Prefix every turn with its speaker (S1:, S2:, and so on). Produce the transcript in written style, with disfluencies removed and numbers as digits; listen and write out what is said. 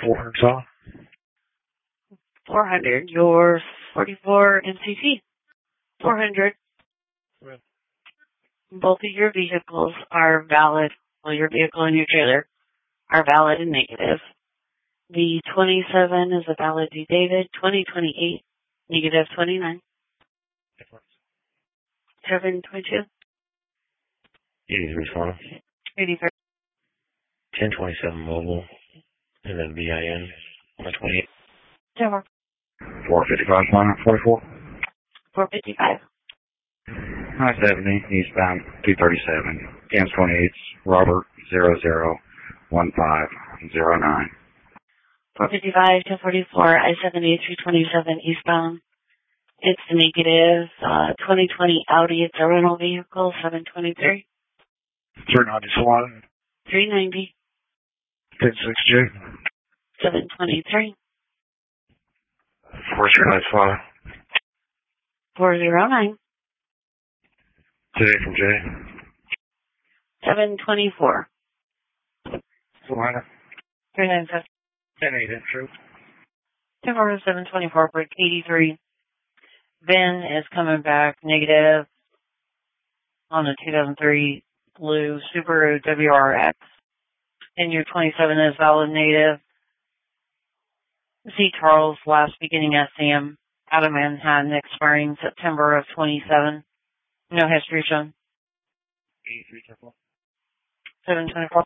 S1: 400 saw.
S2: 400. Your 44 MCT. 400.
S1: Right.
S2: Both of your vehicles are valid. Well, your vehicle and your trailer are valid and negative. The 27 is a valid D. David. 2028, negative 29. 722.
S1: 83 saw.
S2: 83.
S1: 1027 mobile. And then VIN 128.
S3: 455 Planet 44.
S2: 455.
S3: I-70 eastbound 237. Cams 28, Robert 001509.
S2: 455 to 44, I-70 327 eastbound. It's negative 2020 Audi. It's a rental vehicle, 723.
S1: 390 SWAT.
S2: 390.
S1: 106J.
S2: 723.
S1: 435 SWAT.
S2: 409.
S1: Today from J.
S2: 724.
S1: 400.
S2: 397.
S1: 10-8 intro.
S2: 724, break 83. VIN is coming back negative on the 2003 blue Subaru WRX. And your 27 is valid native. Z. Charles, last beginning SCM, out of Manhattan, expiring September of 27. No history shown.
S1: 83 temple.
S2: 724.